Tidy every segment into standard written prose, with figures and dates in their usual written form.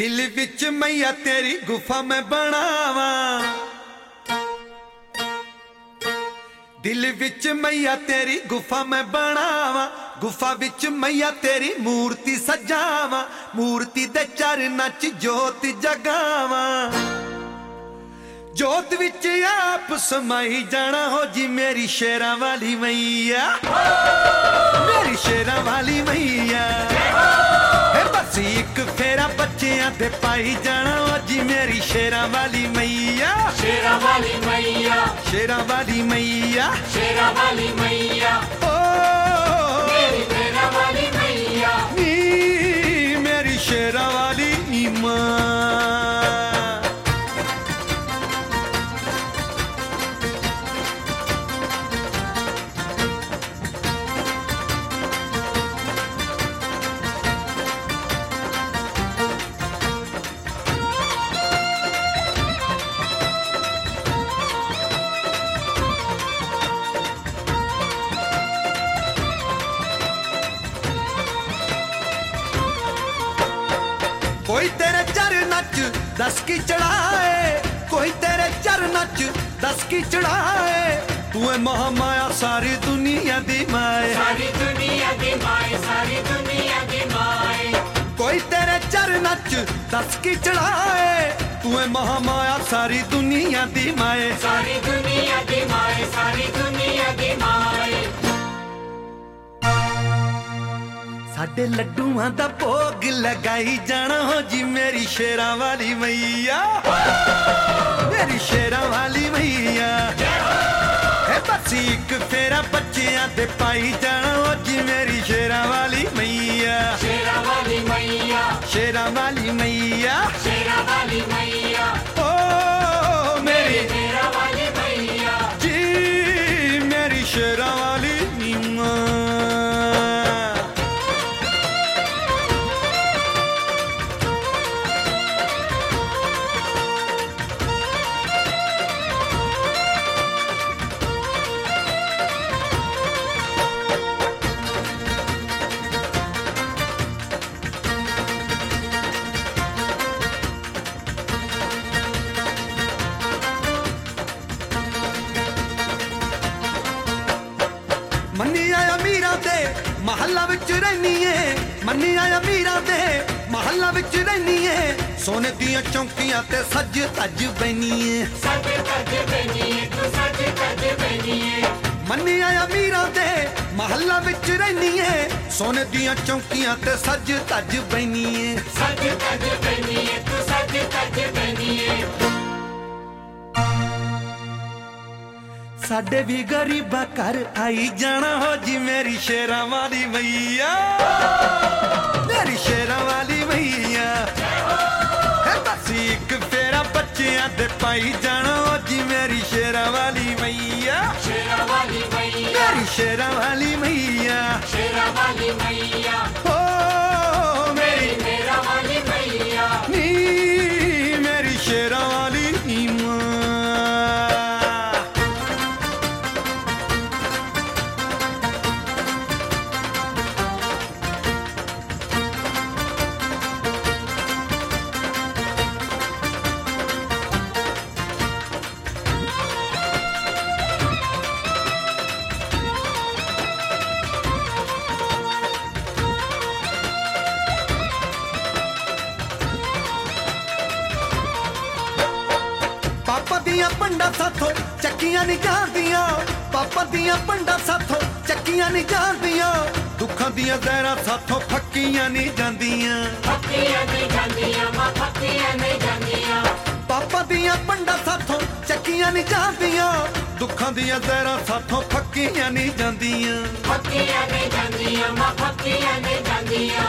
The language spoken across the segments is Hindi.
दिल विच मैया तेरी गुफा मैं बनावा, दिल विच मैया तेरी गुफा मैं बनावा, गुफा विच मैया तेरी मूर्ति सजावा, मूर्ति दे चरनां च जोत जगावा, जोत विच आप समाई जाना हो जी मेरी शेरां वाली मैया, मेरी शेरां वाली मैया। बस एक फेरा बच्चियां दे पाई जाना हो जी मेरी शेरां वाली मैया, शेरां वाली मैया, शेरां वाली मैया, शेरां वाली मैया, ओ मेरी शेरां वाली मैया, नी मेरी शेरां वाली मां। कोई तेरे चरनां च दस की चढ़ाए, कोई तेरे चरनां च दस की चढ़ाए, तू है महामाया सारी दुनिया दी माए, सारी दुनिया दी माए, सारी दुनिया दी माए। कोई तेरे चरनां च दस की चढ़ाए, तू है महामाया सारी दुनिया दी माए, सारी दुनिया दी माए, सारी दुनिया दी माए। साडे लड्डूआं दा भोग लगाई जाना हो जी मेरी शेरां वाली मैया, मेरी शेरां वाली मैया। बस एक फेरा बच्चियां दे पाई जाना हो जी मेरी शेरां वाली मैया, शेरां वाली मैया, शेरां वाली मैया, शेरां वाली मैया, ओ मेरी शेरां वाली मैया, जी मेरी शेरां वाली मां। मन्नी आया मीरा दे महल्ला विच रहनी है, मन्नी आया मीरा दे महल्ला विच रहनी है, सोने दियां चौंकियां ते सज तज बैनी है, सज तज बनी है, तू सज तज बनी है। मन्नी आया मीरा दे महल्ला विच रहनी है, सोने दियां चौंकियां ते सज तज बैनी है, सज तज बनी है, तू सज तज बनी है। साडे भी गरीबा घर आई जाना हो जी मेरी शेरां वाली मैया, मेरी शेरां वाली मैया। बस एक फेरा बच्चियां दे पाई जाना हो जी मेरी शेरां वाली मैया, शेरां वाली मैया, मेरी शेरां वाली मैया, शेरां वाली मैया, ओ मेरी शेरां वाली मैया। नी मेरी शेरां वाली मां। पापा दियां पंडा साथों चक्कियां नहीं जांदियां, पापा दियां पंडा साथों चक्कियां नहीं जांदियां, दुखां दियां ज़हरां साथों फक्कियां नहीं जांदियां, फक्कियां नहीं जांदियां, मां फक्कियां नहीं जांदियां। पापा दियां पंडा साथों चक्कियां नहीं जांदियां, दुखां दियां ज़हरां साथों फक्कियां नहीं जांदियां, फक्कियां नहीं जांदियां, मां फक्कियां नहीं जांदियां।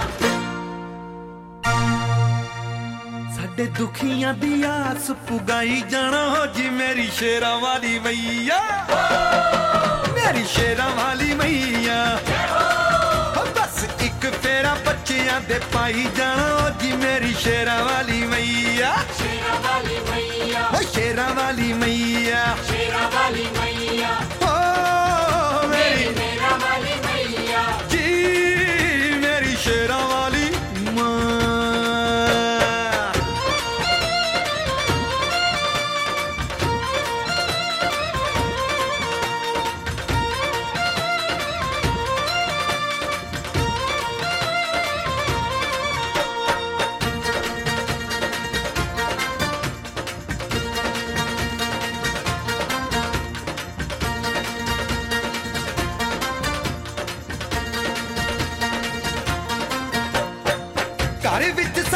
साडे दुखियां दी आस पुगाई जाना हो जी मेरी शेरां वाली मैया, मेरी शेरां वाली मैया। बस एक फेरा बच्चियां दे पाई जाना हो जी मेरी शेरां वाली मैया, शेरां वाली मैया, शेरां वाली मैया, शेरां वाली मैया, ओ मेरी शेरां वाली मैया, जी मेरी शेरां वाली मां।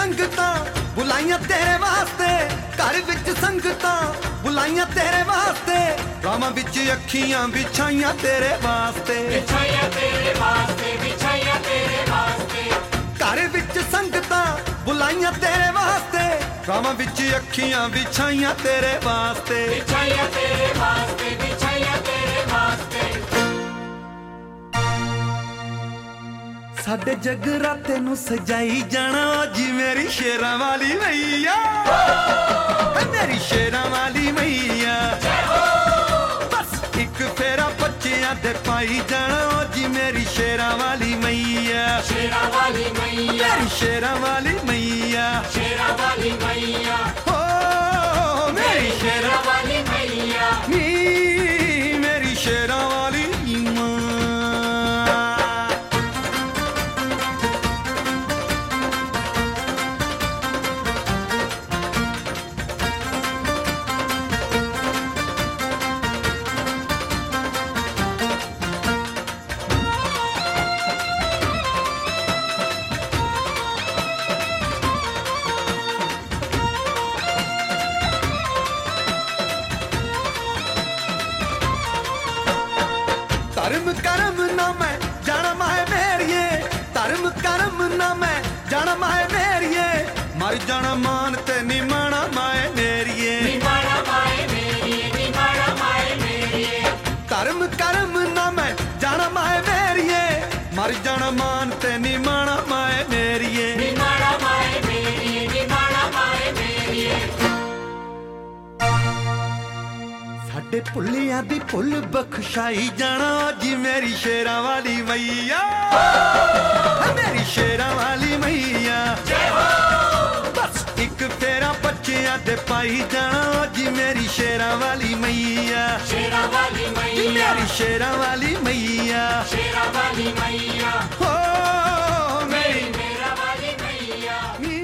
ਸੰਗਤਾਂ ਬੁਲਾਈਆਂ ਤੇਰੇ ਵਾਸਤੇ ਘਰ ਵਿੱਚ ਸੰਗਤਾਂ ਬੁਲਾਈਆਂ ਤੇਰੇ ਵਾਸਤੇ ਰਾਵਾਂ ਵਿੱਚ ਅੱਖੀਆਂ ਵਿਛਾਈਆਂ ਤੇਰੇ ਵਾਸਤੇ ਵਿਛਾਈਆਂ ਤੇਰੇ ਵਾਸਤੇ ਵਿਛਾਈਆਂ ਤੇਰੇ ਵਾਸਤੇ ਘਰ ਵਿੱਚ ਸੰਗਤਾਂ ਬੁਲਾਈਆਂ ਤੇਰੇ ਵਾਸਤੇ ਰਾਵਾਂ ਵਿੱਚ ਅੱਖੀਆਂ ਵਿਛਾਈਆਂ ਤੇਰੇ ਵਾਸਤੇ ਵਿਛਾਈਆਂ ਤੇਰੇ ਵਾਸਤੇ ਵਿਛਾਈਆਂ ਤੇਰੇ ਵਾਸਤੇ ਸਾਡੇ ਜਗਰਾਤੇ ਨੂੰ ਸਜਾਈ ਜਾਣਾ ਜੀ ਮੇਰੀ ਸ਼ੇਰਾਂ ਵਾਲੀ ਮਈਆ ਮੇਰੀ ਸ਼ੇਰਾਂ ਵਾਲੀ ਮਈਆ ਬਸ ਇੱਕ ਫੇਰਾ ਬੱਚਿਆਂ ਦੇ ਪਾਈ ਜਾਣਾ ਜੀ ਮੇਰੀ ਸ਼ੇਰਾਂ ਵਾਲੀ ਮਈਆ ਸ਼ੇਰਾਂ ਵਾਲੀ ਮਈਆ ਮੇਰੀ ਸ਼ੇਰਾਂ ਵਾਲੀ ਮਈਆ ਸ਼ੇਰਾਂ ਵਾਲੀ ਮਈਆ ਹੋ ਮੇਰੀ ਸ਼ੇਰਾਂ ਵਾਲੀ ਮਈਆ ਨੀ ਮੇਰੀ ਸ਼ੇਰਾਂ ਵਾਲੀ ਮਾਂ ਧਰਮ ਕਰਮ ਨਾ ਮੈਂ ਜਾਣਾ ਮਾਏ ਮੇਰੀਏ ਧਰਮ ਕਰਮ ਨਾ ਮੈਂ ਜਾਣਾ ਮਾਏ ਮੇਰੀਏ ਮਰ ਜਾਣਾ ਮਾਨ ਤੇ ਨਿਮਾਣਾ ਮਾਏ ਮੇਰੀਏ ਨਿਮਾਣਾ ਮਾਏ ਮੇਰੀਏ ਨਿਮਾਣਾ ਮਾਏ ਮੇਰੀਏ ਧਰਮ ਕਰਮ ਨਾ ਮੈਂ ਜਾਣਾ ਮਾਏ ਮੇਰੀਏ ਮਰ ਜਾਣਾ ਮਾਨ ਤੇ ਨਿਮਾਣਾ ਮਾਏ ਮੇਰੀਏ ਨਿਮਾਣਾ ਮਾਏ ਮੇਰੀਏ ਨਿਮਾਣਾ ਮਾਏ ਮੇਰੀਏ ਸਾਡੇ ਭੁੱਲਿਆਂ ਦੀ ਭੁੱਲ ਬਖਸ਼ਾਈ ਜਾਣਾ ਜੀ ਮੇਰੀ ਸ਼ੇਰਾਂ ਵਾਲੀ ਮਈਆ ਮੇਰੀ ਸ਼ੇਰਾਂ ਵਾਲੀ ਮਈਆ ਜੈ ਹੋ ਬਸ ਇੱਕ ਫੇਰਾ ਬੱਚਿਆਂ ਦੇ ਪਾਈ ਜਾਣਾ ਜੀ ਮੇਰੀ ਸ਼ੇਰਾਂ ਵਾਲੀ ਮਈਆ ਸ਼ੇਰਾਂ ਵਾਲੀ ਜੀ ਮਈਆ ਮੇਰੀ ਸ਼ੇਰਾਂ ਵਾਲੀ ਮਈਆ ਸ਼ੇਰਾਂ ਵਾਲੀ ਮਈਆ ਹੋ ਮੇਰੀ ਮੇਰਾ ਵਾਲੀ ਮਈਆ ਨੀ